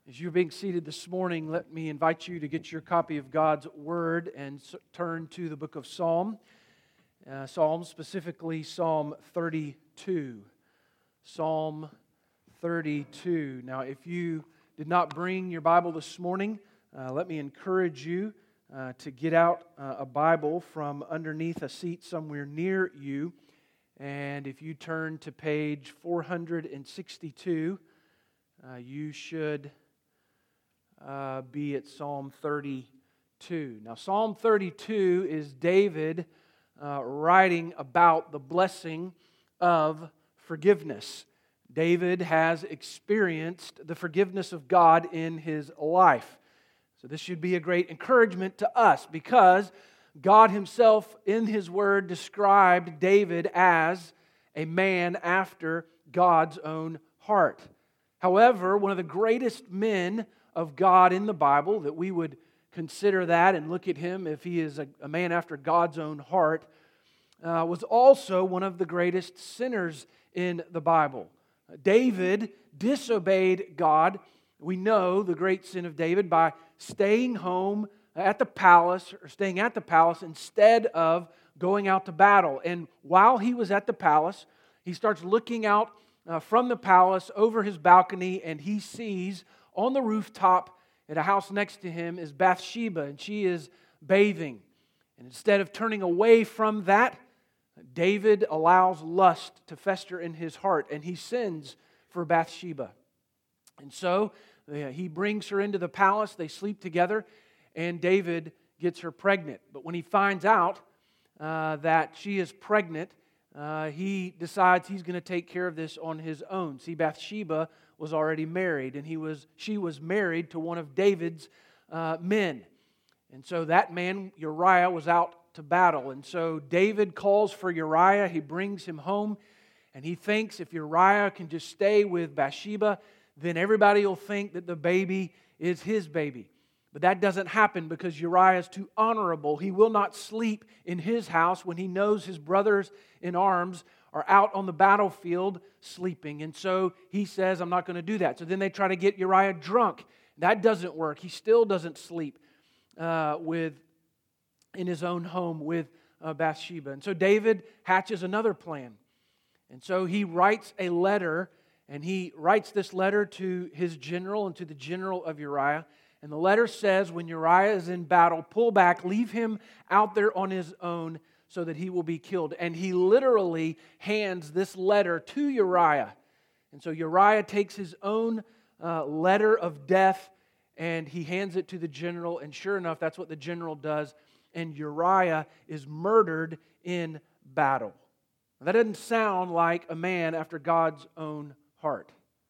As you're being seated this morning, let me invite you to get your copy of God's Word and turn to the book of Psalms, specifically Psalm 32. Psalm 32. Now, if you did not bring your Bible this morning, let me encourage you to get out a Bible from underneath a seat somewhere near you. And if you turn to page 462, you should be at Psalm 32. Now, Psalm 32 is David writing about the blessing of forgiveness. David has experienced the forgiveness of God in his life. So this should be a great encouragement to us because God Himself in His Word described David as a man after God's own heart. However, one of the greatest men of God in the Bible, that we would consider that and look at him if he is a man after God's own heart, was also one of the greatest sinners in the Bible. David disobeyed God. We know the great sin of David by staying home at the palace, or staying at the palace instead of going out to battle. And while he was at the palace, he starts looking out from the palace over his balcony, and he sees on the rooftop at a house next to him is Bathsheba, and she is bathing. And instead of turning away from that, David allows lust to fester in his heart, and he sins for Bathsheba. And so he brings her into the palace, they sleep together, and David gets her pregnant. But when he finds out that she is pregnant, he decides he's going to take care of this on his own. See, Bathsheba was already married, and she was married to one of David's men. And so that man, Uriah, was out to battle. And so David calls for Uriah. He brings him home, and he thinks if Uriah can just stay with Bathsheba, then everybody will think that the baby is his baby. But that doesn't happen because Uriah is too honorable. He will not sleep in his house when he knows his brothers in arms are out on the battlefield sleeping. And so he says, I'm not going to do that. So then they try to get Uriah drunk. That doesn't work. He still doesn't sleep in his own home with Bathsheba. And so David hatches another plan. And so he writes a letter, and he writes this letter to his general and to the general of Uriah. And the letter says, when Uriah is in battle, pull back, leave him out there on his own so that he will be killed. And he literally hands this letter to Uriah. And so Uriah takes his own letter of death and he hands it to the general. And sure enough, that's what the general does. And Uriah is murdered in battle. Now, that doesn't sound like a man after God's own heart.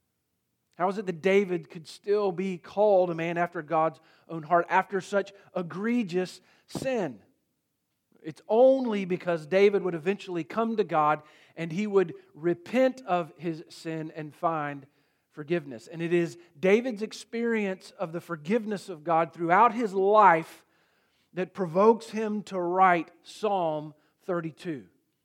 How is it that David could still be called a man after God's own heart after such egregious sin? It's only because David would eventually come to God and he would repent of his sin and find forgiveness. And it is David's experience of the forgiveness of God throughout his life that provokes him to write Psalm 32.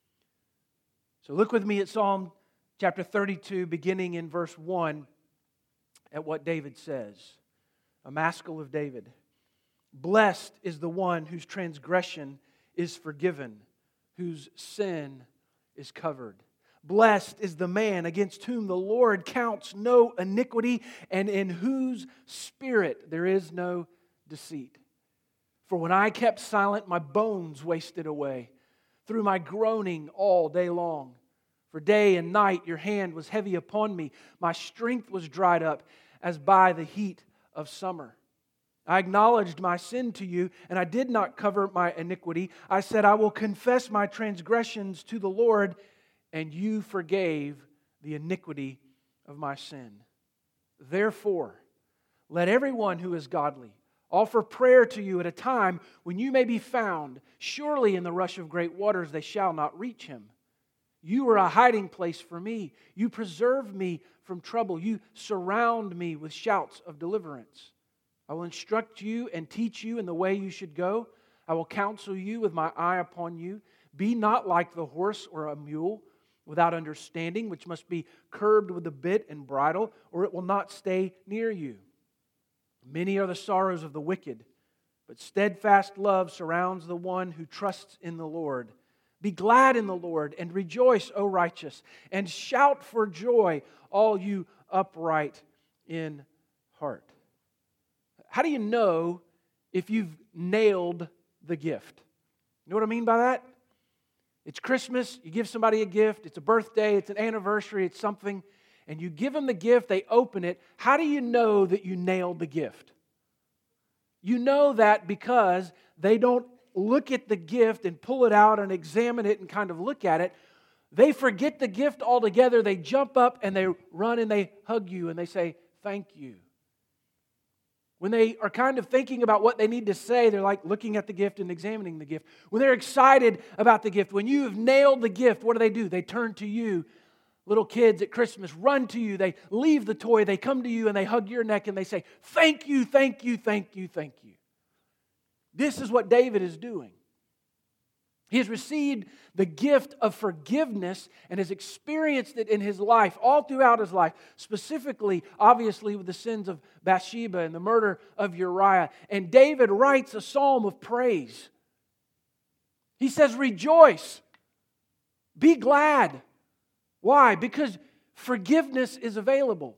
So look with me at Psalm chapter 32, beginning in verse 1. At what David says, a maskil of David. Blessed is the one whose transgression is forgiven, whose sin is covered. Blessed is the man against whom the Lord counts no iniquity, and in whose spirit there is no deceit. For when I kept silent, my bones wasted away through my groaning all day long. For day and night your hand was heavy upon me. My strength was dried up as by the heat of summer. I acknowledged my sin to you, and I did not cover my iniquity. I said, I will confess my transgressions to the Lord, and you forgave the iniquity of my sin. Therefore, let everyone who is godly offer prayer to you at a time when you may be found. Surely in the rush of great waters they shall not reach him. You are a hiding place for me. You preserve me from trouble. You surround me with shouts of deliverance. I will instruct you and teach you in the way you should go. I will counsel you with my eye upon you. Be not like the horse or a mule without understanding, which must be curbed with a bit and bridle, or it will not stay near you. Many are the sorrows of the wicked, but steadfast love surrounds the one who trusts in the Lord. Be glad in the Lord and rejoice, O righteous, and shout for joy, all you upright in heart. How do you know if you've nailed the gift? You know what I mean by that? It's Christmas, you give somebody a gift, it's a birthday, it's an anniversary, it's something, and you give them the gift, they open it. How do you know that you nailed the gift? You know that because they don't look at the gift and pull it out and examine it and kind of look at it. They forget the gift altogether. They jump up and they run and they hug you and they say, thank you. When they are kind of thinking about what they need to say, they're like looking at the gift and examining the gift. When they're excited about the gift, when you have nailed the gift, what do? They turn to you. Little kids at Christmas run to you. They leave the toy. They come to you and they hug your neck and they say, thank you, thank you, thank you, thank you. This is what David is doing. He has received the gift of forgiveness and has experienced it in his life, all throughout his life, specifically, obviously, with the sins of Bathsheba and the murder of Uriah. And David writes a psalm of praise. He says, rejoice, be glad. Why? Because forgiveness is available.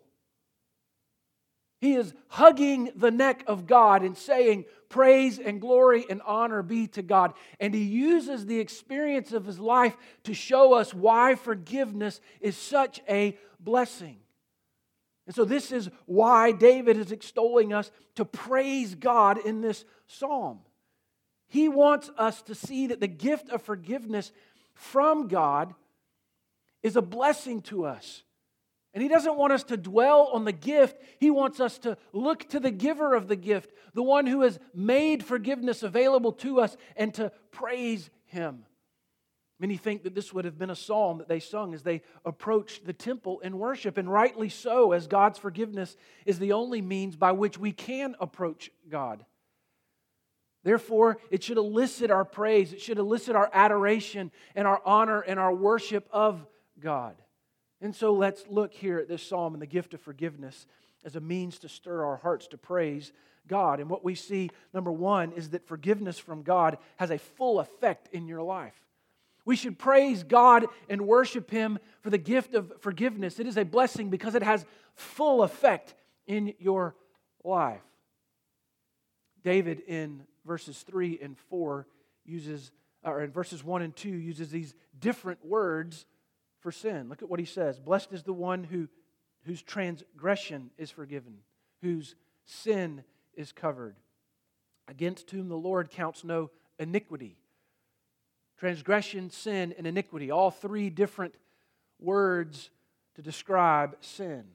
He is hugging the neck of God and saying, praise and glory and honor be to God. And he uses the experience of his life to show us why forgiveness is such a blessing. And so this is why David is extolling us to praise God in this psalm. He wants us to see that the gift of forgiveness from God is a blessing to us. And He doesn't want us to dwell on the gift. He wants us to look to the giver of the gift, the one who has made forgiveness available to us, and to praise Him. Many think that this would have been a psalm that they sung as they approached the temple in worship, and rightly so, as God's forgiveness is the only means by which we can approach God. Therefore, it should elicit our praise, it should elicit our adoration and our honor and our worship of God. And so let's look here at this psalm and the gift of forgiveness as a means to stir our hearts to praise God. And what we see, number one, is that forgiveness from God has a full effect in your life. We should praise God and worship Him for the gift of forgiveness. It is a blessing because it has full effect in your life. David in verses 3 and 4 uses, or in verses 1 and 2, uses these different words for sin. Look at what he says. Blessed is the one whose transgression is forgiven, whose sin is covered, against whom the Lord counts no iniquity. Transgression, sin, and iniquity, all three different words to describe sin.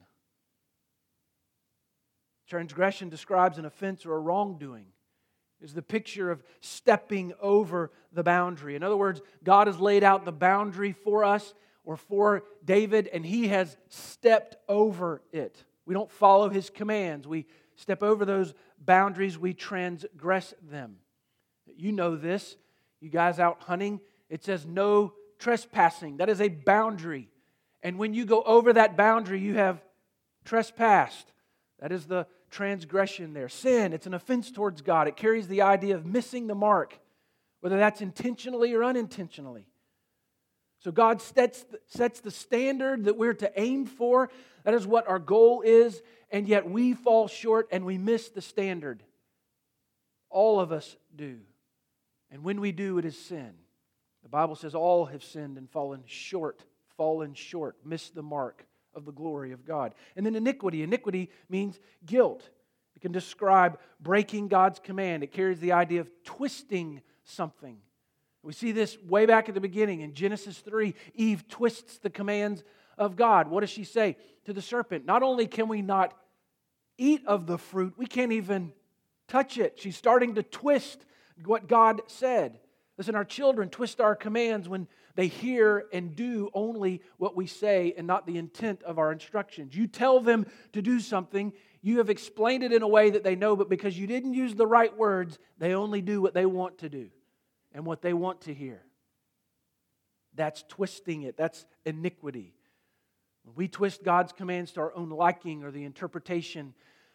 Transgression describes an offense or a wrongdoing. Is the picture of stepping over the boundary. In other words, God has laid out the boundary for us or for David, and he has stepped over it. We don't follow his commands. We step over those boundaries. We transgress them. You know this. You guys out hunting, it says no trespassing. That is a boundary. And when you go over that boundary, you have trespassed. That is the transgression there. Sin, it's an offense towards God. It carries the idea of missing the mark, whether that's intentionally or unintentionally. So God sets the standard that we're to aim for. That is what our goal is, and yet we fall short and we miss the standard. All of us do. And when we do, it is sin. The Bible says all have sinned and fallen short, missed the mark of the glory of God. And then iniquity. Iniquity means guilt. It can describe breaking God's command. It carries the idea of twisting something. We see this way back at the beginning in Genesis 3. Eve twists the commands of God. What does she say to the serpent? Not only can we not eat of the fruit, we can't even touch it. She's starting to twist what God said. Listen, our children twist our commands when they hear and do only what we say and not the intent of our instructions. You tell them to do something, you have explained it in a way that they know, but because you didn't use the right words, they only do what they want to do and what they want to hear. That's twisting it. That's iniquity. When we twist God's commands to our own liking or the interpretation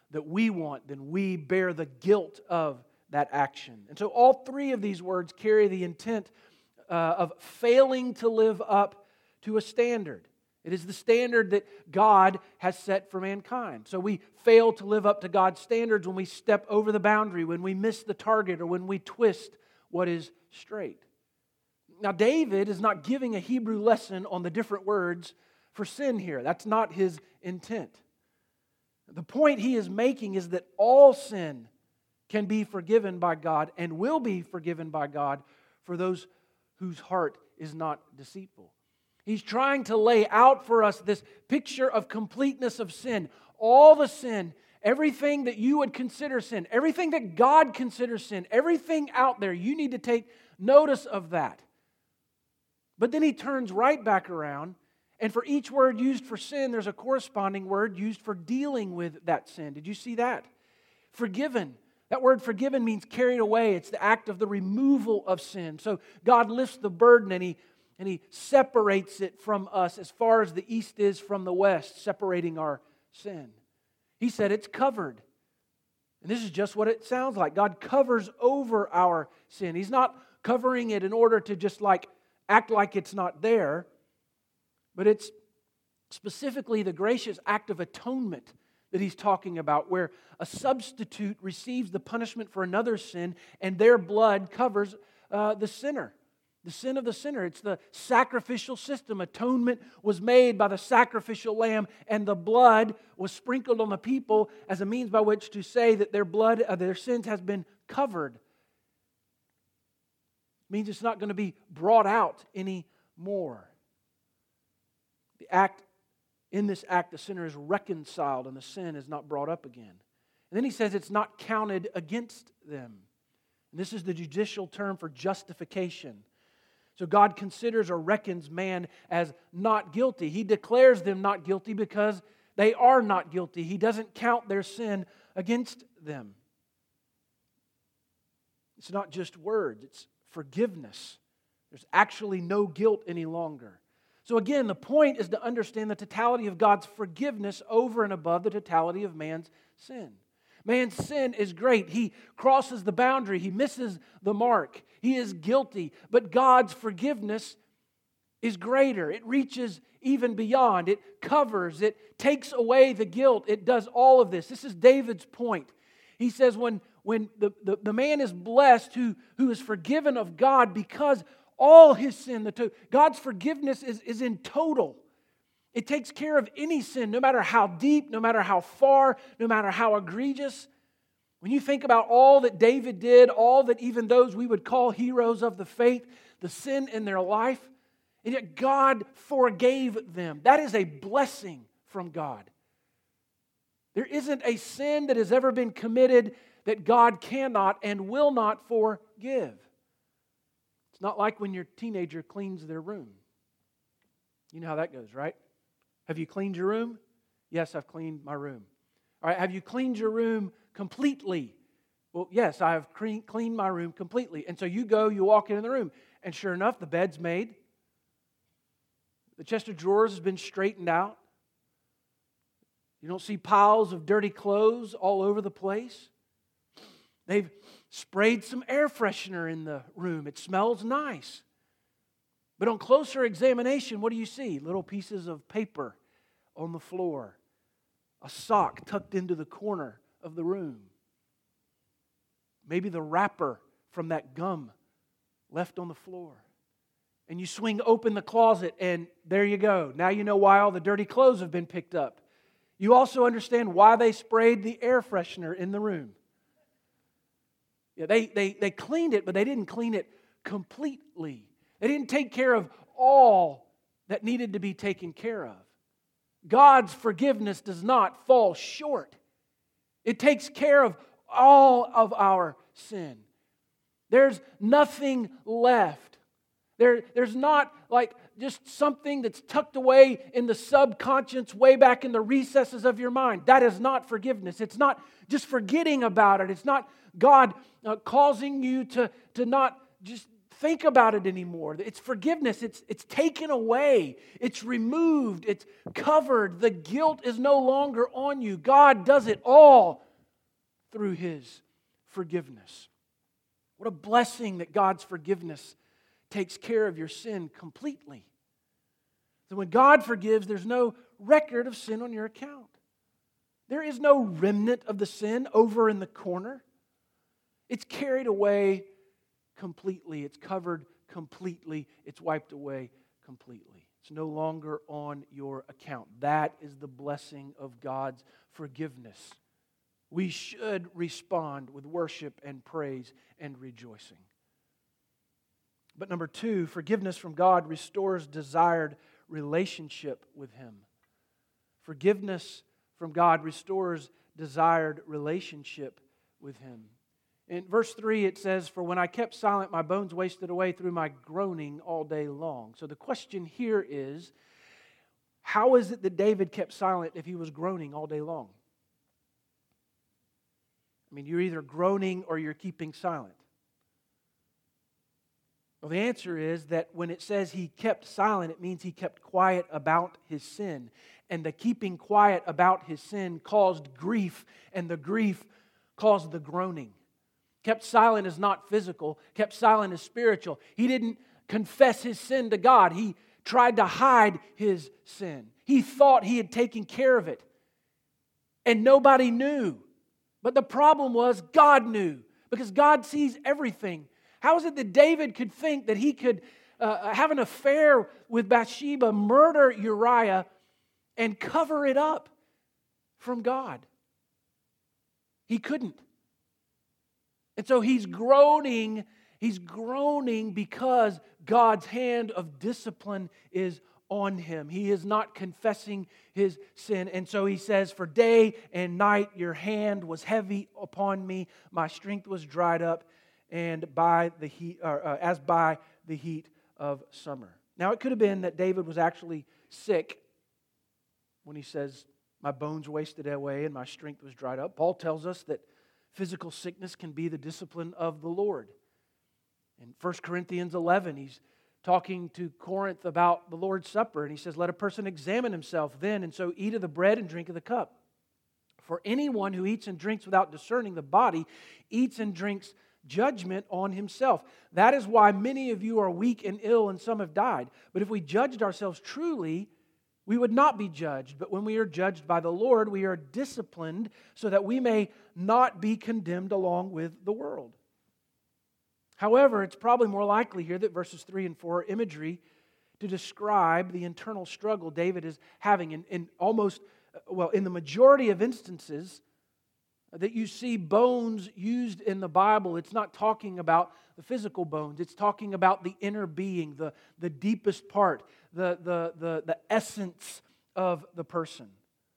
that we want, then we bear the guilt of that action. And so all three of these words carry the intent of failing to live up to a standard. It is the standard that God has set for mankind. So we fail to live up to God's standards when we step over the boundary, when we miss the target, or when we twist what is straight. Now, David is not giving a Hebrew lesson on the different words for sin here. That's not his intent. The point he is making is that all sin can be forgiven by God and will be forgiven by God for those whose heart is not deceitful. He's trying to lay out for us this picture of completeness of sin. All the sin, everything that you would consider sin, everything that God considers sin, everything out there, you need to take notice of that. But then he turns right back around, and for each word used for sin, there's a corresponding word used for dealing with that sin. Did you see that? Forgiven. That word forgiven means carried away. It's the act of the removal of sin. So God lifts the burden and He separates it from us as far as the east is from the west, separating our sin. He said it's covered. And this is just what it sounds like. God covers over our sin. He's not covering it in order to just act like it's not there, but it's specifically the gracious act of atonement that he's talking about, where a substitute receives the punishment for another's sin and their blood covers the sinner. The sin of the sinner. It's the sacrificial system. Atonement was made by the sacrificial lamb, and the blood was sprinkled on the people as a means by which to say that their sins has been covered. It means it's not going to be brought out anymore. In this act, the sinner is reconciled and the sin is not brought up again. And then he says it's not counted against them. And this is the judicial term for justification. So God considers or reckons man as not guilty. He declares them not guilty because they are not guilty. He doesn't count their sin against them. It's not just words, it's forgiveness. There's actually no guilt any longer. So again, the point is to understand the totality of God's forgiveness over and above the totality of man's sin. Man's sin is great. He crosses the boundary. He misses the mark. He is guilty. But God's forgiveness is greater. It reaches even beyond. It covers. It takes away the guilt. It does all of this. This is David's point. He says when the man is blessed who is forgiven of God because all his sin, God's forgiveness is in total. It takes care of any sin, no matter how deep, no matter how far, no matter how egregious. When you think about all that David did, all that even those we would call heroes of the faith, the sin in their life, and yet God forgave them. That is a blessing from God. There isn't a sin that has ever been committed that God cannot and will not forgive. It's not like when your teenager cleans their room. You know how that goes, right? Have you cleaned your room? Yes, I've cleaned my room. All right, have you cleaned your room completely? Well, yes, I have cleaned my room completely. And so you walk into the room, and sure enough, the bed's made. The chest of drawers has been straightened out. You don't see piles of dirty clothes all over the place. They've sprayed some air freshener in the room. It smells nice. But on closer examination, what do you see? Little pieces of paper on the floor. A sock tucked into the corner of the room. Maybe the wrapper from that gum left on the floor. And you swing open the closet and there you go. Now you know why all the dirty clothes have been picked up. You also understand why they sprayed the air freshener in the room. Yeah, they cleaned it, but they didn't clean it completely. They didn't take care of all that needed to be taken care of. God's forgiveness does not fall short. It takes care of all of our sin. There's nothing left. There's not just something that's tucked away in the subconscious, way back in the recesses of your mind. That is not forgiveness. It's not just forgetting about it. It's not God causing you to not just think about it anymore. It's forgiveness. It's taken away. It's removed. It's covered. The guilt is no longer on you. God does it all through His forgiveness. What a blessing that God's forgiveness takes care of your sin completely. So when God forgives, there's no record of sin on your account. There is no remnant of the sin over in the corner. It's carried away completely. It's covered completely. It's wiped away completely. It's no longer on your account. That is the blessing of God's forgiveness. We should respond with worship and praise and rejoicing. But number two, forgiveness from God restores desired relationship with Him. Forgiveness from God restores desired relationship with Him. In verse 3 it says, "For when I kept silent, my bones wasted away through my groaning all day long." So the question here is, how is it that David kept silent if he was groaning all day long? I mean, you're either groaning or you're keeping silent. Well, the answer is that when it says he kept silent, it means he kept quiet about his sin. And the keeping quiet about his sin caused grief, and the grief caused the groaning. Kept silent is not physical. Kept silent is spiritual. He didn't confess his sin to God. He tried to hide his sin. He thought he had taken care of it. And nobody knew. But the problem was God knew, because God sees everything. How is it that David could think that he could have an affair with Bathsheba, murder Uriah, and cover it up from God? He couldn't. And so he's groaning because God's hand of discipline is on him. He is not confessing his sin. And so he says, "For day and night your hand was heavy upon me. My strength was dried up, and as by the heat of summer." Now it could have been that David was actually sick when he says, "My bones wasted away and my strength was dried up." Paul tells us that physical sickness can be the discipline of the Lord. In 1 Corinthians 11, he's talking to Corinth about the Lord's Supper, and he says, "Let a person examine himself then, and so eat of the bread and drink of the cup. For anyone who eats and drinks without discerning the body eats and drinks judgment on himself. That is why many of you are weak and ill, and some have died. But if we judged ourselves truly, we would not be judged. But when we are judged by the Lord, we are disciplined so that we may not be condemned along with the world." However, it's probably more likely here that verses 3 and 4 are imagery to describe the internal struggle David is having. In the majority of instances that you see bones used in the Bible, it's not talking about the physical bones. It's talking about the inner being, the deepest part, the essence of the person.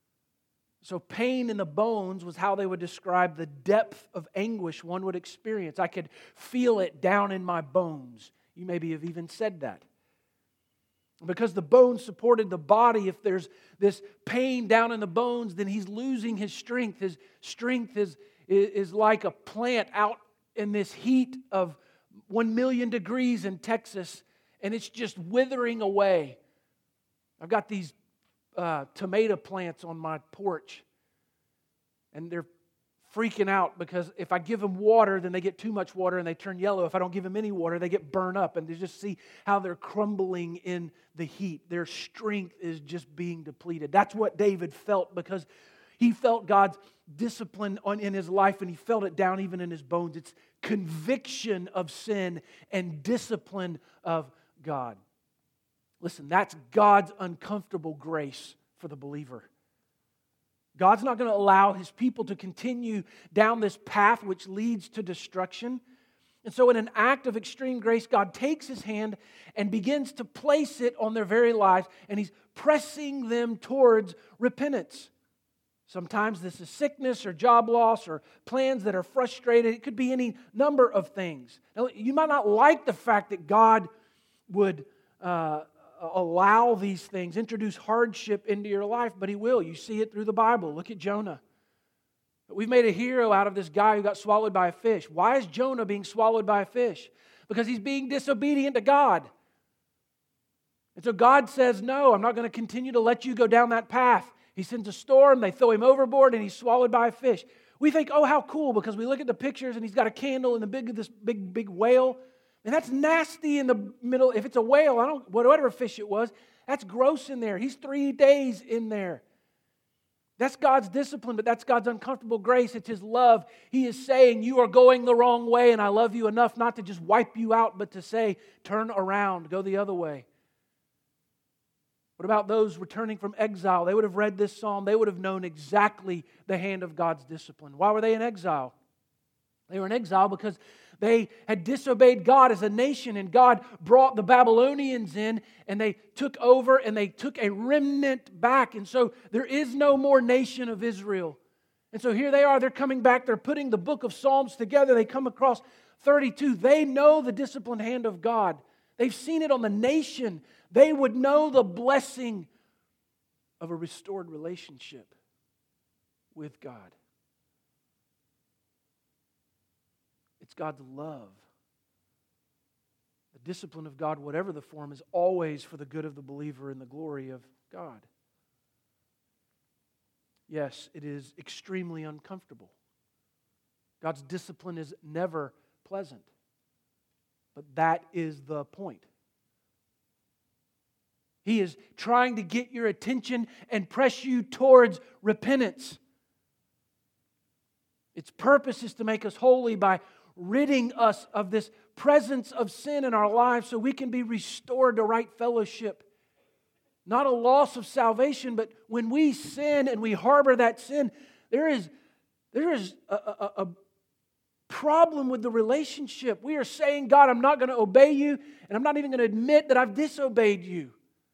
So pain in the bones was how they would describe the depth of anguish one would experience. I could feel it down in my bones. You maybe have even said that. Because the bones supported the body, if there's this pain down in the bones, then he's losing his strength. His strength is like a plant out in this heat of 1 million degrees in Texas, and it's just withering away. I've got these tomato plants on my porch, and they're freaking out because if I give them water, then they get too much water and they turn yellow. If I don't give them any water, they get burned up, and they just see how they're crumbling in the heat. Their strength is just being depleted. That's what David felt, because he felt God's discipline in his life, and he felt it down even in his bones. It's conviction of sin and discipline of God. Listen, that's God's uncomfortable grace for the believer. God's not going to allow His people to continue down this path which leads to destruction. And so in an act of extreme grace, God takes His hand and begins to place it on their very lives, and He's pressing them towards repentance. Sometimes this is sickness or job loss or plans that are frustrated. It could be any number of things. Now, you might not like the fact that God would allow these things, introduce hardship into your life, but He will. You see it through the Bible. Look at Jonah. We've made a hero out of this guy who got swallowed by a fish. Why is Jonah being swallowed by a fish? because he's being disobedient to God. And so God says, no, I'm not going to continue to let you go down that path. He sends a storm, they throw him overboard, and he's swallowed by a fish. We think, oh, how cool, because we look at the pictures and he's got a candle in the this big whale. And that's nasty in the middle. If it's a whale, whatever fish it was, that's gross in there. He's 3 days in there. That's God's discipline, but that's God's uncomfortable grace. It's His love. He is saying, you are going the wrong way, and I love you enough not to just wipe you out, but to say, turn around, go the other way. What about those returning from exile? They would have read this psalm. They would have known exactly the hand of God's discipline. Why were they in exile? They were in exile because they had disobeyed God as a nation, and God brought the Babylonians in, and they took over, and they took a remnant back. And so there is no more nation of Israel. And so here they are. They're coming back. They're putting the book of Psalms together. They come across 32. They know the disciplined hand of God. They've seen it on the nation. They would know the blessing of a restored relationship with God. It's God's love. The discipline of God, whatever the form, is always for the good of the believer and the glory of God. Yes, it is extremely uncomfortable. God's discipline is never pleasant. But that is the point. He is trying to get your attention and press you towards repentance. Its purpose is to make us holy by ridding us of this presence of sin in our lives so we can be restored to right fellowship. Not a loss of salvation, but when we sin and we harbor that sin, there is a problem with the relationship. We are saying, God, I'm not going to obey you, and I'm not even going to admit that I've disobeyed you.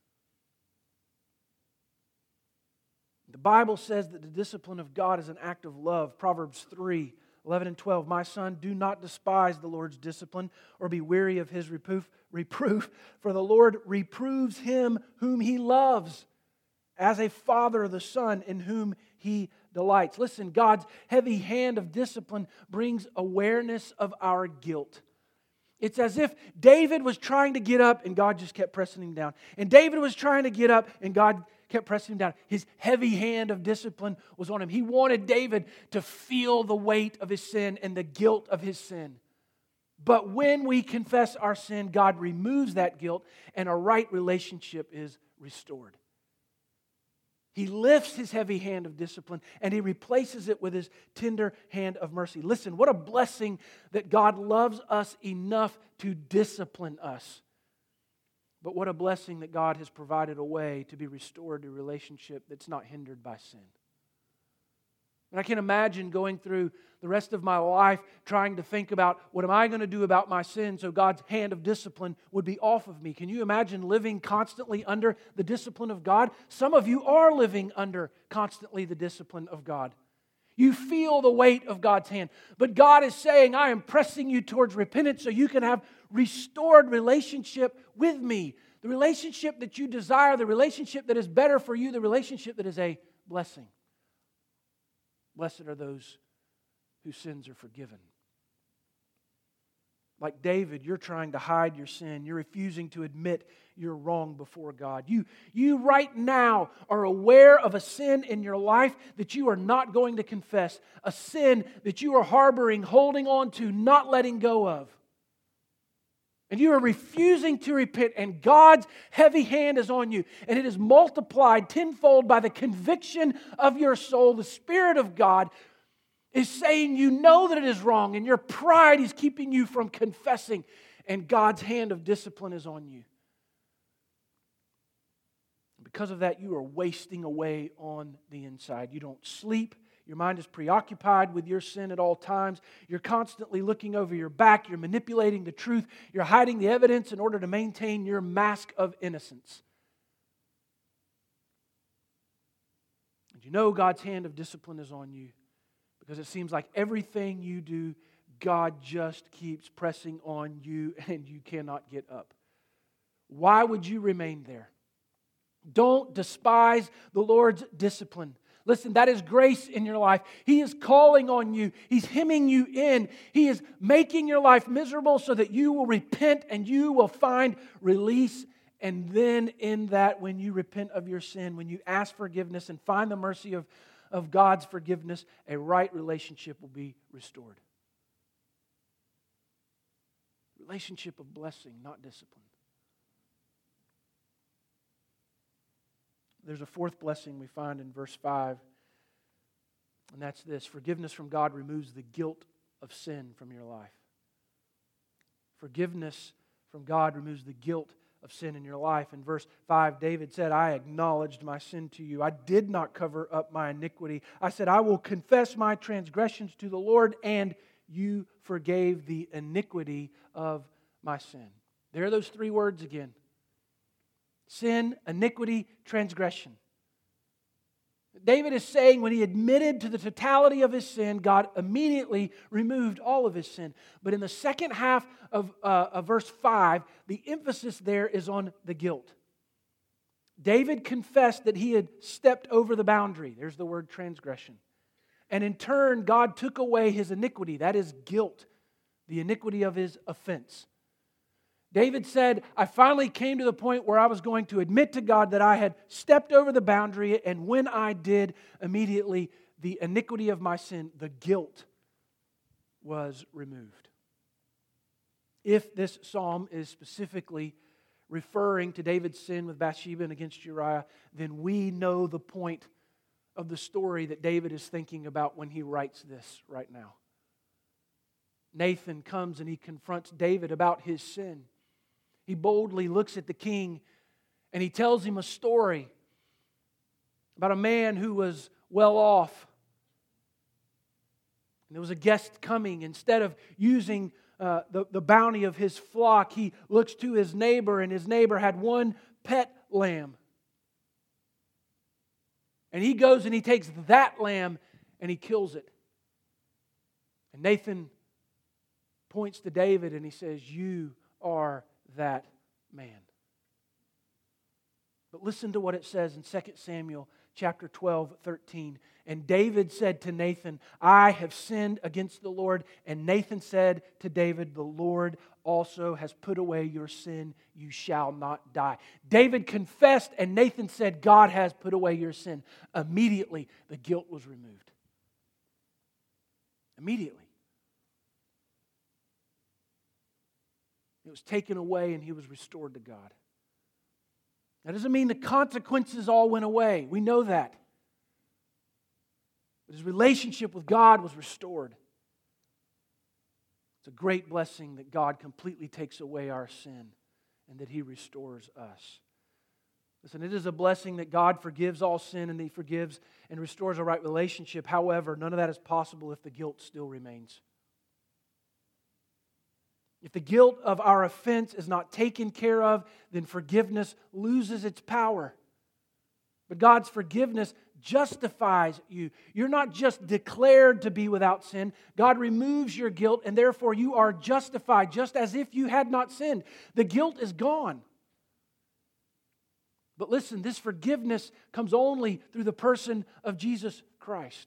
The Bible says that the discipline of God is an act of love. Proverbs 3:11 and 12. My son, do not despise the Lord's discipline or be weary of His reproof, for the Lord reproves him whom He loves, as a father the son in whom He delights. Listen, God's heavy hand of discipline brings awareness of our guilt. It's as if David was trying to get up and God just kept pressing him down. And David was trying to get up and God kept pressing him down. His heavy hand of discipline was on him. He wanted David to feel the weight of his sin and the guilt of his sin. But when we confess our sin, God removes that guilt and a right relationship is restored. He lifts His heavy hand of discipline and He replaces it with His tender hand of mercy. Listen, what a blessing that God loves us enough to discipline us. But what a blessing that God has provided a way to be restored to a relationship that's not hindered by sin. And I can imagine going through the rest of my life trying to think about what am I going to do about my sin so God's hand of discipline would be off of me. Can you imagine living constantly under the discipline of God? Some of you are living under constantly the discipline of God. You feel the weight of God's hand. But God is saying, I am pressing you towards repentance so you can have restored relationship with me. The relationship that you desire, the relationship that is better for you, the relationship that is a blessing. Blessed are those whose sins are forgiven. Like David, you're trying to hide your sin. You're refusing to admit you're wrong before God. You right now are aware of a sin in your life that you are not going to confess. A sin that you are harboring, holding on to, not letting go of. And you are refusing to repent, and God's heavy hand is on you. And it is multiplied tenfold by the conviction of your soul. The Spirit of God is saying you know that it is wrong, and your pride is keeping you from confessing, and God's hand of discipline is on you. Because of that, you are wasting away on the inside. You don't sleep. Your mind is preoccupied with your sin at all times. You're constantly looking over your back. You're manipulating the truth. You're hiding the evidence in order to maintain your mask of innocence. And you know God's hand of discipline is on you because it seems like everything you do, God just keeps pressing on you and you cannot get up. Why would you remain there? Don't despise the Lord's discipline. Listen, that is grace in your life. He is calling on you. He's hemming you in. He is making your life miserable so that you will repent and you will find release. And then in that, when you repent of your sin, when you ask forgiveness and find the mercy of God's forgiveness, a right relationship will be restored. Relationship of blessing, not discipline. There's a fourth blessing we find in verse 5, and that's this: forgiveness from God removes the guilt of sin from your life. Forgiveness from God removes the guilt of sin in your life. In verse 5, David said, I acknowledged my sin to you. I did not cover up my iniquity. I said, I will confess my transgressions to the Lord, and you forgave the iniquity of my sin. There are those three words again. Sin, iniquity, transgression. David is saying when he admitted to the totality of his sin, God immediately removed all of his sin. But in the second half of verse 5, the emphasis there is on the guilt. David confessed that he had stepped over the boundary. There's the word transgression. And in turn, God took away his iniquity. That is guilt, the iniquity of his offense. David said, I finally came to the point where I was going to admit to God that I had stepped over the boundary, and when I did, immediately the iniquity of my sin, the guilt, was removed. If this psalm is specifically referring to David's sin with Bathsheba and against Uriah, then we know the point of the story that David is thinking about when he writes this right now. Nathan comes and he confronts David about his sin. He boldly looks at the king and he tells him a story about a man who was well off. And there was a guest coming. Instead of using the bounty of his flock, he looks to his neighbor, and his neighbor had one pet lamb. And he goes and he takes that lamb and he kills it. And Nathan points to David and he says, you are that man. But listen to what it says in 2 Samuel chapter 12:13. And David said to Nathan, I have sinned against the Lord. And Nathan said to David, the Lord also has put away your sin. You shall not die. David confessed, and Nathan said, God has put away your sin. Immediately, the guilt was removed. Immediately. It was taken away and he was restored to God. That doesn't mean the consequences all went away. We know that. But his relationship with God was restored. It's a great blessing that God completely takes away our sin and that He restores us. Listen, it is a blessing that God forgives all sin and He forgives and restores a right relationship. However, none of that is possible if the guilt still remains. If the guilt of our offense is not taken care of, then forgiveness loses its power. But God's forgiveness justifies you. You're not just declared to be without sin. God removes your guilt, and therefore you are justified, just as if you had not sinned. The guilt is gone. But listen, this forgiveness comes only through the person of Jesus Christ.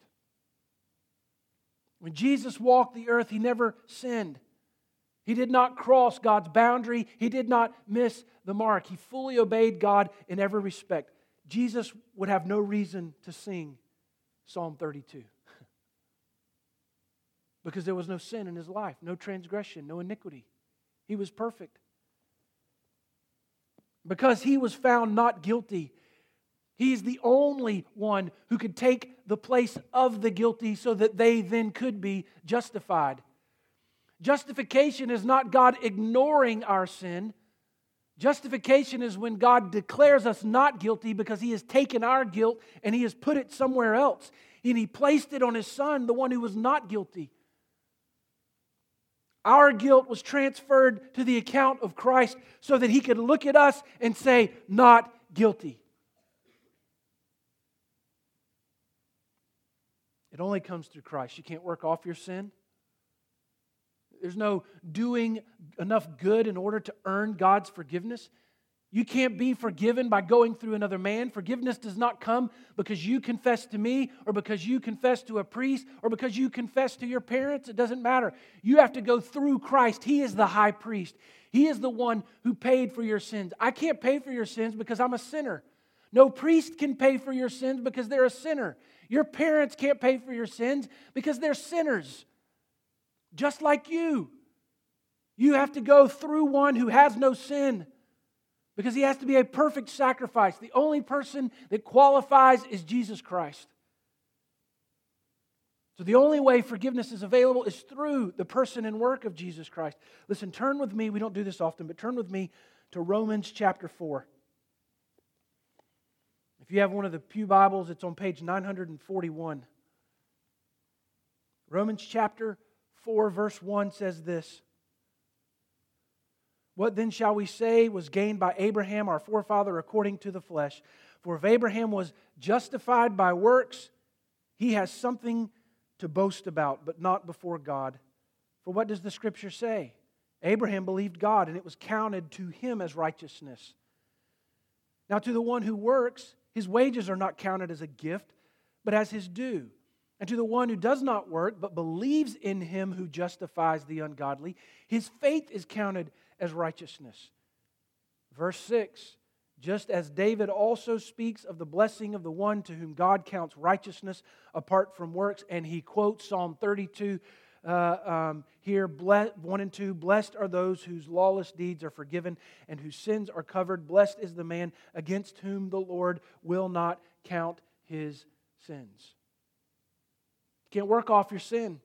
When Jesus walked the earth, He never sinned. He did not cross God's boundary. He did not miss the mark. He fully obeyed God in every respect. Jesus would have no reason to sing Psalm 32 because there was no sin in His life, no transgression, no iniquity. He was perfect. Because He was found not guilty, He's the only one who could take the place of the guilty so that they then could be justified. Justification is not God ignoring our sin. Justification is when God declares us not guilty because He has taken our guilt and He has put it somewhere else. And He placed it on His Son, the one who was not guilty. Our guilt was transferred to the account of Christ so that He could look at us and say, not guilty. It only comes through Christ. You can't work off your sin. There's no doing enough good in order to earn God's forgiveness. You can't be forgiven by going through another man. Forgiveness does not come because you confess to me or because you confess to a priest or because you confess to your parents. It doesn't matter. You have to go through Christ. He is the high priest. He is the one who paid for your sins. I can't pay for your sins because I'm a sinner. No priest can pay for your sins because they're a sinner. Your parents can't pay for your sins because they're sinners. Just like you. You have to go through one who has no sin. Because He has to be a perfect sacrifice. The only person that qualifies is Jesus Christ. So the only way forgiveness is available is through the person and work of Jesus Christ. Listen, turn with me, we don't do this often, but turn with me to Romans chapter 4. If you have one of the Pew Bibles, it's on page 941. Romans chapter 4, verse 1 says this. What then shall we say was gained by Abraham, our forefather, according to the flesh? For if Abraham was justified by works, he has something to boast about, but not before God. For what does the Scripture say? Abraham believed God, and it was counted to him as righteousness. Now to the one who works, his wages are not counted as a gift, but as his due. And to the one who does not work, but believes in Him who justifies the ungodly, his faith is counted as righteousness. Verse 6, just as David also speaks of the blessing of the one to whom God counts righteousness apart from works, and he quotes Psalm 32 here, 1 and 2, blessed are those whose lawless deeds are forgiven and whose sins are covered. Blessed is the man against whom the Lord will not count his sins. You can't work off your sin.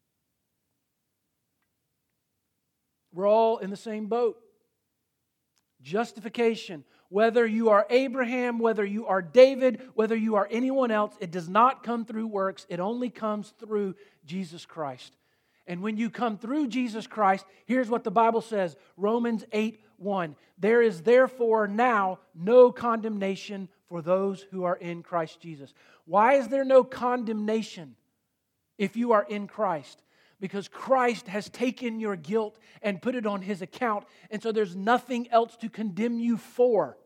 We're all in the same boat. Justification, whether you are Abraham, whether you are David, whether you are anyone else, it does not come through works. It only comes through Jesus Christ. And when you come through Jesus Christ, here's what the Bible says, Romans 8:1. There is therefore now no condemnation for those who are in Christ Jesus. Why is there no condemnation if you are in Christ? Because Christ has taken your guilt and put it on His account, and so there's nothing else to condemn you for.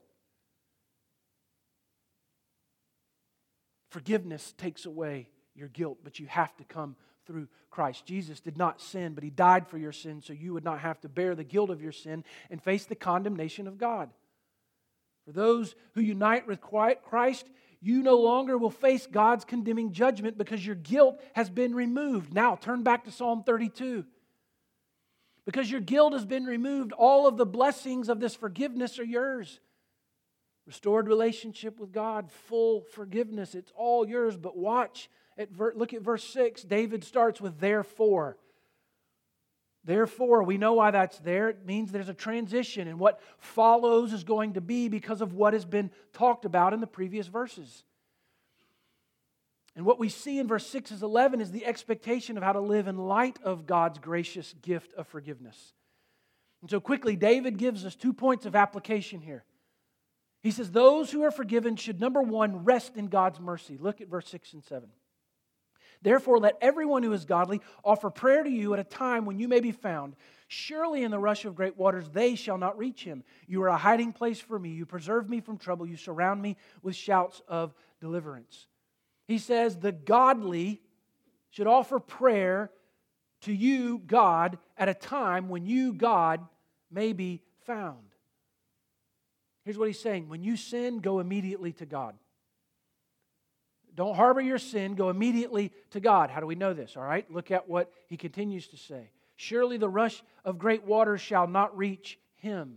Forgiveness takes away your guilt, but you have to come through Christ. Jesus did not sin, but He died for your sin so you would not have to bear the guilt of your sin and face the condemnation of God. For those who unite with Christ, you no longer will face God's condemning judgment because your guilt has been removed. Now, turn back to Psalm 32. Because your guilt has been removed, all of the blessings of this forgiveness are yours. Restored relationship with God, full forgiveness, it's all yours. But look at verse 6. David starts with therefore. Therefore, we know why that's there. It means there's a transition, and what follows is going to be because of what has been talked about in the previous verses. And what we see in verse 6 and 11 is the expectation of how to live in light of God's gracious gift of forgiveness. And so quickly, David gives us 2 points of application here. He says those who are forgiven should, number one, rest in God's mercy. Look at verse 6 and 7. Therefore, let everyone who is godly offer prayer to you at a time when you may be found. Surely in the rush of great waters they shall not reach him. You are a hiding place for me. You preserve me from trouble. You surround me with shouts of deliverance. He says the godly should offer prayer to you, God, at a time when you, God, may be found. Here's what he's saying. When you sin, go immediately to God. Don't harbor your sin. Go immediately to God. How do we know this? All right, look at what he continues to say. Surely the rush of great waters shall not reach him.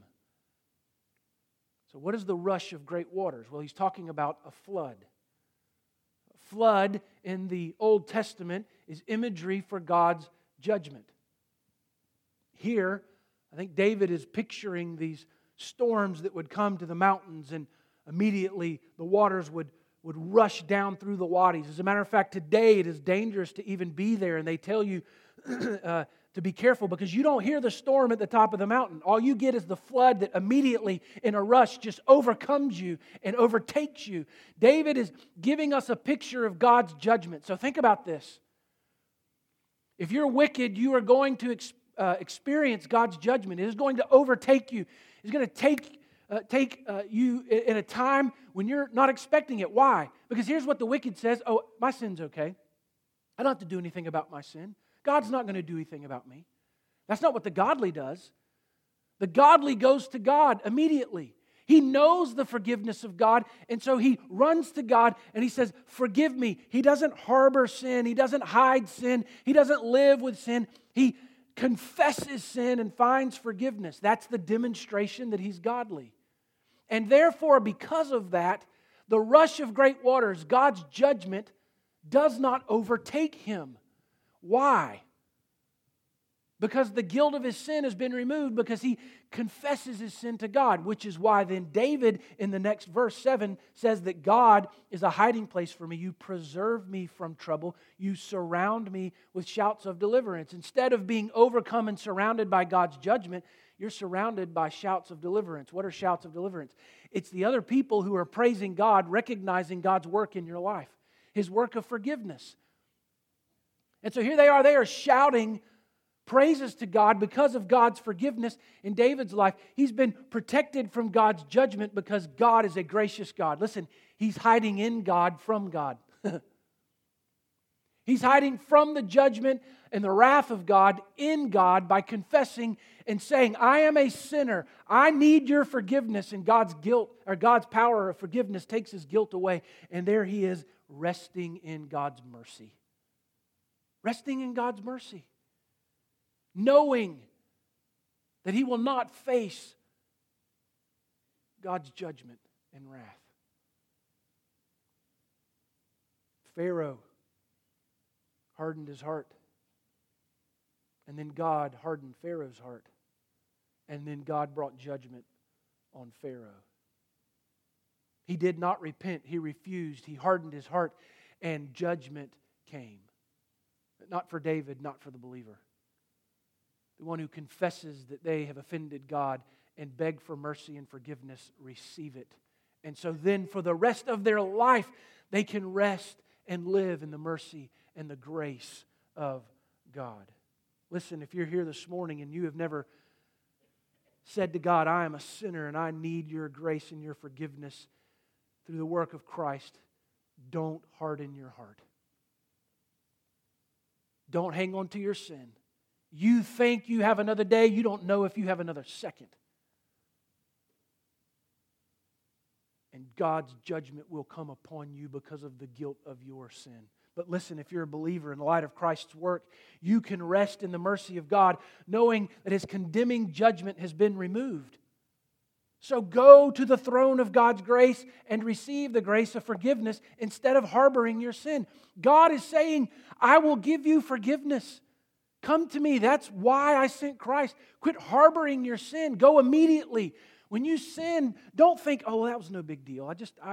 So what is the rush of great waters? Well, he's talking about a flood. A flood in the Old Testament is imagery for God's judgment. Here, I think David is picturing these storms that would come to the mountains, and immediately the waters would rush down through the wadis. As a matter of fact, today it is dangerous to even be there, and they tell you to be careful because you don't hear the storm at the top of the mountain. All you get is the flood that immediately, in a rush, just overcomes you and overtakes you. David is giving us a picture of God's judgment. So think about this. If you're wicked, you are going to experience God's judgment. It is going to overtake you. It's going to take take you in a time when you're not expecting it. Why? Because here's what the wicked says: oh, my sin's okay. I don't have to do anything about my sin. God's not going to do anything about me. That's not what the godly does. The godly goes to God immediately. He knows the forgiveness of God, and so he runs to God and he says, forgive me. He doesn't harbor sin. He doesn't hide sin. He doesn't live with sin. He confesses sin and finds forgiveness. That's the demonstration that he's godly. And therefore, because of that, the rush of great waters, God's judgment, does not overtake him. Why? Because the guilt of his sin has been removed, because he confesses his sin to God, which is why then David in the next verse 7 says that God is a hiding place for me. You preserve me from trouble. You surround me with shouts of deliverance. Instead of being overcome and surrounded by God's judgment, you're surrounded by shouts of deliverance. What are shouts of deliverance? It's the other people who are praising God, recognizing God's work in your life, his work of forgiveness. And so here they are shouting praises to God because of God's forgiveness in David's life. He's been protected from God's judgment because God is a gracious God. Listen, he's hiding in God from God. He's hiding from the judgment and the wrath of God in God by confessing and saying, I am a sinner. I need your forgiveness. And God's guilt, or God's power of forgiveness, takes his guilt away. And there he is, resting in God's mercy. Resting in God's mercy. Knowing that he will not face God's judgment and wrath. Pharaoh hardened his heart. And then God hardened Pharaoh's heart. And then God brought judgment on Pharaoh. He did not repent. He refused. He hardened his heart. And judgment came. Not for David, not for the believer. The one who confesses that they have offended God and beg for mercy and forgiveness, receive it. And so then for the rest of their life, they can rest and live in the mercy and the grace of God. Listen, if you're here this morning and you have never said to God, I am a sinner and I need your grace and your forgiveness through the work of Christ, don't harden your heart. Don't hang on to your sin. You think you have another day, you don't know if you have another second. And God's judgment will come upon you because of the guilt of your sin. But listen, if you're a believer in the light of Christ's work, you can rest in the mercy of God, knowing that his condemning judgment has been removed. So go to the throne of God's grace and receive the grace of forgiveness instead of harboring your sin. God is saying, I will give you forgiveness. Come to me. That's why I sent Christ. Quit harboring your sin. Go immediately. When you sin, don't think, oh, that was no big deal. I just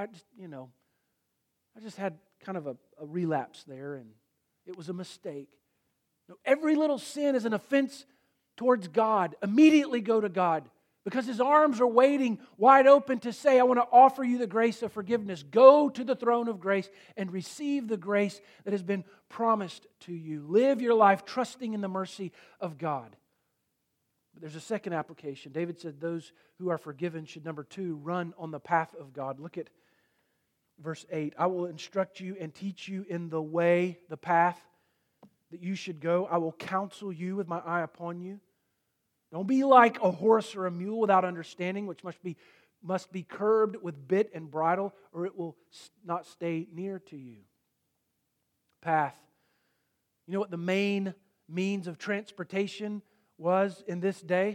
had kind of a relapse there and it was a mistake. No, every little sin is an offense towards God. Immediately go to God because his arms are waiting wide open to say, I want to offer you the grace of forgiveness. Go to the throne of grace and receive the grace that has been promised to you. Live your life trusting in the mercy of God. But there's a second application. David said those who are forgiven should, number 2, run on the path of God. Look at verse 8. I will instruct you and teach you in the way, the path that you should go. I will counsel you with my eye upon you. Don't be like a horse or a mule without understanding, which must be curbed with bit and bridle, or it will not stay near to you. Path. You know what the main means of transportation was in this day?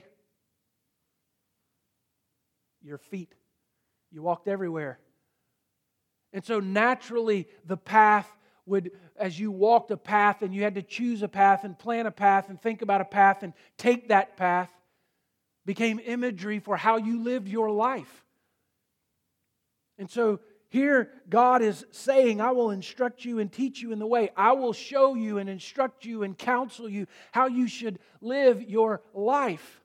Your feet. You walked everywhere. And so naturally the path would, as you walked a path and you had to choose a path and plan a path and think about a path and take that path, became imagery for how you lived your life. And so here God is saying, I will instruct you and teach you in the way. I will show you and instruct you and counsel you how you should live your life.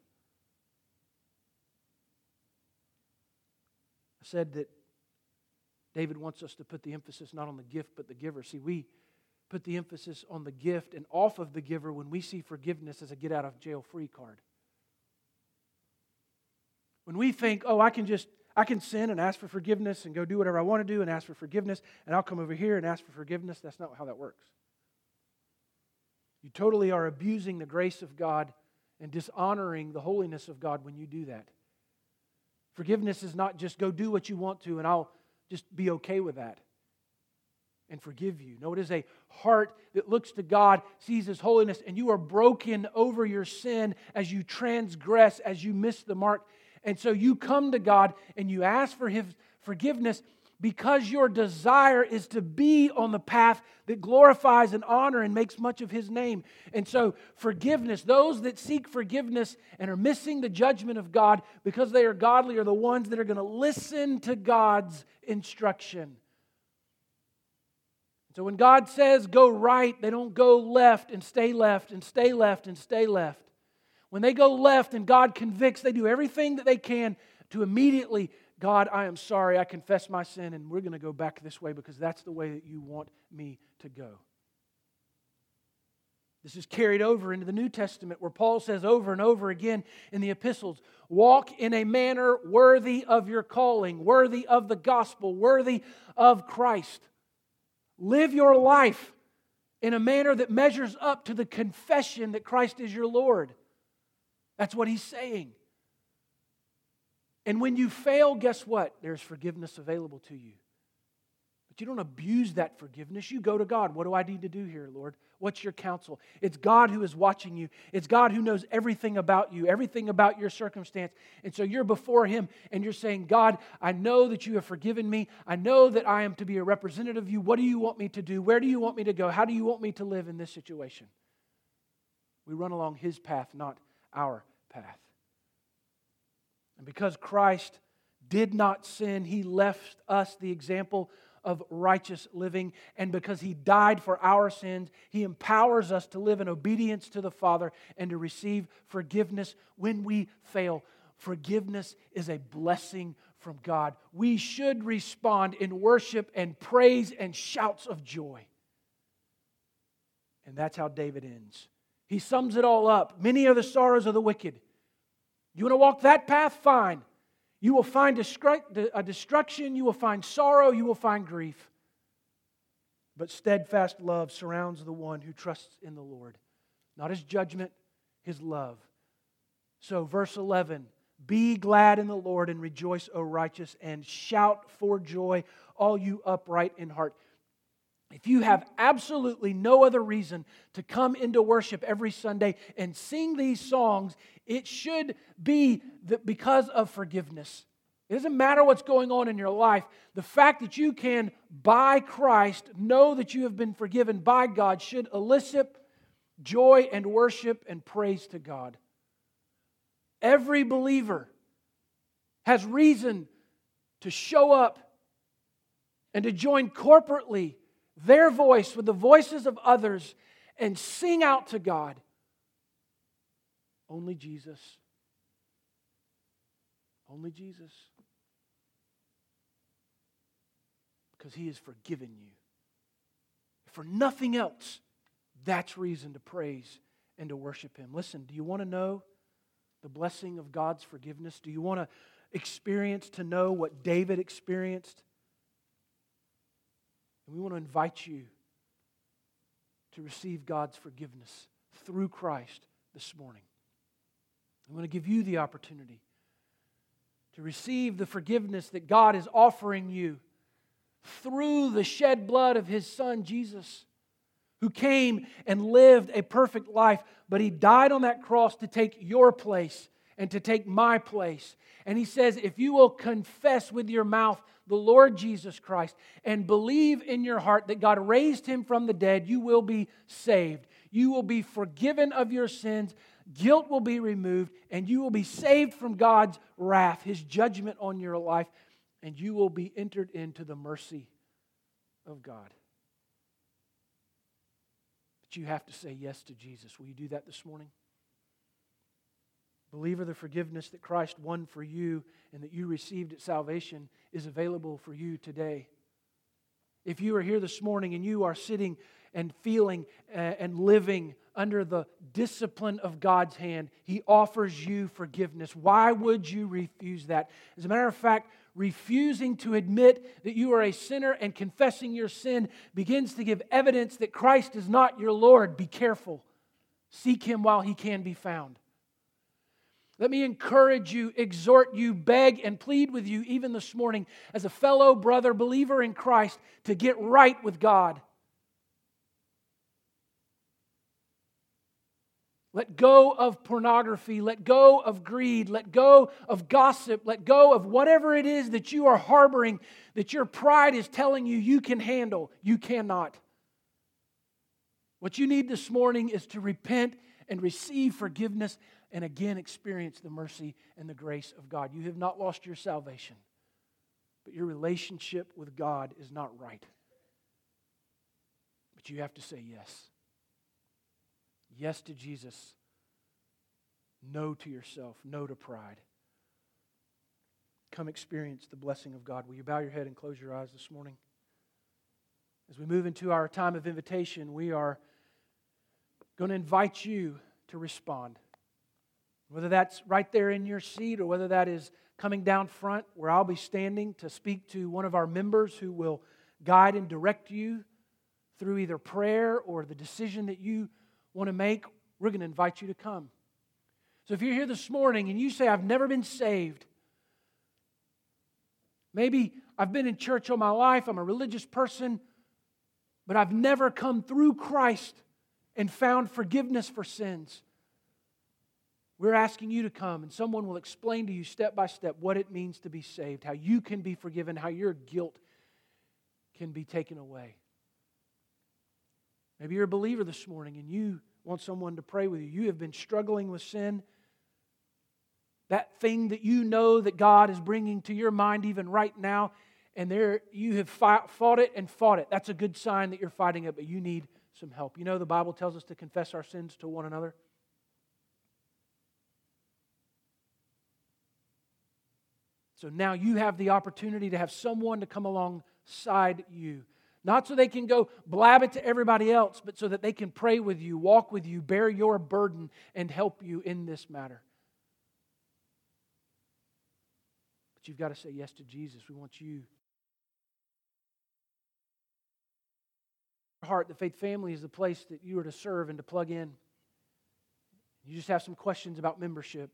I said that David wants us to put the emphasis not on the gift but the giver. See, we put the emphasis on the gift and off of the giver when we see forgiveness as a get-out-of-jail-free card. When we think, oh, I can sin and ask for forgiveness and go do whatever I want to do and ask for forgiveness, and I'll come over here and ask for forgiveness, that's not how that works. You totally are abusing the grace of God and dishonoring the holiness of God when you do that. Forgiveness is not just go do what you want to and I'll just be okay with that and forgive you. No, it is a heart that looks to God, sees His holiness, and you are broken over your sin as you transgress, as you miss the mark. And so you come to God and you ask for His forgiveness because your desire is to be on the path that glorifies and honors and makes much of His name. And so forgiveness, those that seek forgiveness and are missing the judgment of God because they are godly are the ones that are going to listen to God's instruction. So when God says go right, they don't go left and stay left and stay left and stay left. When they go left and God convicts, they do everything that they can to immediately, God, I am sorry, I confess my sin, and we're going to go back this way because that's the way that you want me to go. This is carried over into the New Testament where Paul says over and over again in the epistles, walk in a manner worthy of your calling, worthy of the gospel, worthy of Christ. Live your life in a manner that measures up to the confession that Christ is your Lord. That's what he's saying. And when you fail, guess what? There's forgiveness available to you. But you don't abuse that forgiveness. You go to God. What do I need to do here, Lord? What's your counsel? It's God who is watching you. It's God who knows everything about you, everything about your circumstance. And so you're before Him and you're saying, God, I know that you have forgiven me. I know that I am to be a representative of you. What do you want me to do? Where do you want me to go? How do you want me to live in this situation? We run along His path, not our path. And because Christ did not sin, He left us the example of righteous living. And because He died for our sins, He empowers us to live in obedience to the Father and to receive forgiveness when we fail. Forgiveness is a blessing from God. We should respond in worship and praise and shouts of joy. And that's how David ends. He sums it all up. Many are the sorrows of the wicked. You want to walk that path? Fine. You will find a destruction, you will find sorrow, you will find grief. But steadfast love surrounds the one who trusts in the Lord. Not His judgment, His love. So verse 11, be glad in the Lord and rejoice, O righteous, and shout for joy, all you upright in heart. If you have absolutely no other reason to come into worship every Sunday and sing these songs, it should be because of forgiveness. It doesn't matter what's going on in your life. The fact that you can, by Christ, know that you have been forgiven by God should elicit joy and worship and praise to God. Every believer has reason to show up and to join corporately their voice with the voices of others and sing out to God. Only Jesus. Only Jesus. Because He has forgiven you. For nothing else, that's reason to praise and to worship Him. Listen, do you want to know the blessing of God's forgiveness? Do you want to experience to know what David experienced? And we want to invite you to receive God's forgiveness through Christ this morning. I want to give you the opportunity to receive the forgiveness that God is offering you through the shed blood of His Son, Jesus, who came and lived a perfect life, but He died on that cross to take your place and to take my place. And He says, if you will confess with your mouth the Lord Jesus Christ and believe in your heart that God raised Him from the dead, you will be saved. You will be forgiven of your sins. Guilt will be removed, and you will be saved from God's wrath, His judgment on your life, and you will be entered into the mercy of God. But you have to say yes to Jesus. Will you do that this morning? Believer, the forgiveness that Christ won for you and that you received at salvation is available for you today. If you are here this morning and you are sitting and feeling and living under the discipline of God's hand, He offers you forgiveness. Why would you refuse that? As a matter of fact, refusing to admit that you are a sinner and confessing your sin begins to give evidence that Christ is not your Lord. Be careful. Seek Him while He can be found. Let me encourage you, exhort you, beg and plead with you even this morning as a fellow brother, believer in Christ, to get right with God. Let go of pornography. Let go of greed. Let go of gossip. Let go of whatever it is that you are harboring, that your pride is telling you you can handle. You cannot. What you need this morning is to repent and receive forgiveness and again experience the mercy and the grace of God. You have not lost your salvation, but your relationship with God is not right. But you have to say yes. Yes to Jesus. No to yourself. No to pride. Come experience the blessing of God. Will you bow your head and close your eyes this morning? As we move into our time of invitation, we are going to invite you to respond. Whether that's right there in your seat or whether that is coming down front where I'll be standing to speak to one of our members who will guide and direct you through either prayer or the decision that you want to make, we're going to invite you to come. So if you're here this morning and you say, I've never been saved, maybe I've been in church all my life, I'm a religious person, but I've never come through Christ and found forgiveness for sins. We're asking you to come and someone will explain to you step by step what it means to be saved, how you can be forgiven, how your guilt can be taken away. Maybe you're a believer this morning and you want someone to pray with you. You have been struggling with sin. That thing that you know that God is bringing to your mind even right now, and there you have fought it and fought it. That's a good sign that you're fighting it, but you need some help. You know the Bible tells us to confess our sins to one another. So now you have the opportunity to have someone to come alongside you. Not so they can go blab it to everybody else, but so that they can pray with you, walk with you, bear your burden, and help you in this matter. But you've got to say yes to Jesus. We want you. Heart, the Faith Family is the place that you are to serve and to plug in. You just have some questions about membership.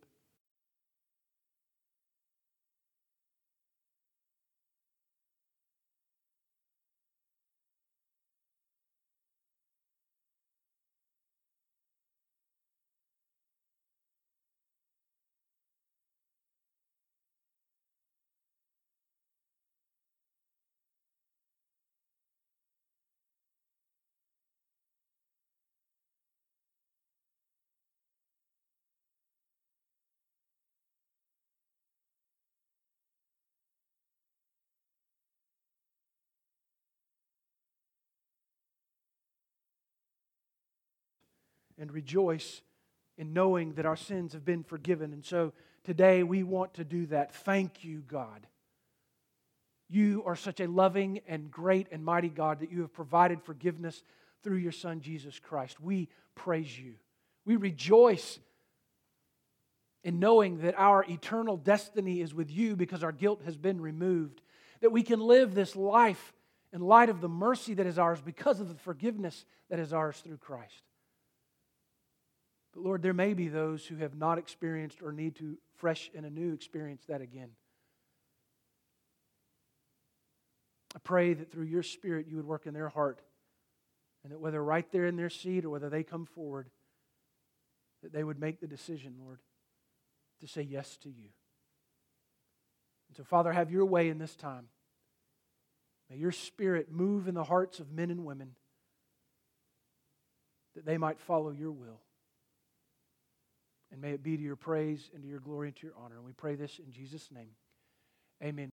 And rejoice in knowing that our sins have been forgiven. And so today we want to do that. Thank you, God. You are such a loving and great and mighty God that you have provided forgiveness through your Son, Jesus Christ. We praise you. We rejoice in knowing that our eternal destiny is with you because our guilt has been removed. That we can live this life in light of the mercy that is ours because of the forgiveness that is ours through Christ. But Lord, there may be those who have not experienced or need to fresh and anew experience that again. I pray that through your Spirit you would work in their heart, and that whether right there in their seat or whether they come forward, that they would make the decision, Lord, to say yes to you. And so, Father, have your way in this time. May your Spirit move in the hearts of men and women that they might follow your will. And may it be to your praise and to your glory and to your honor. And we pray this in Jesus' name. Amen.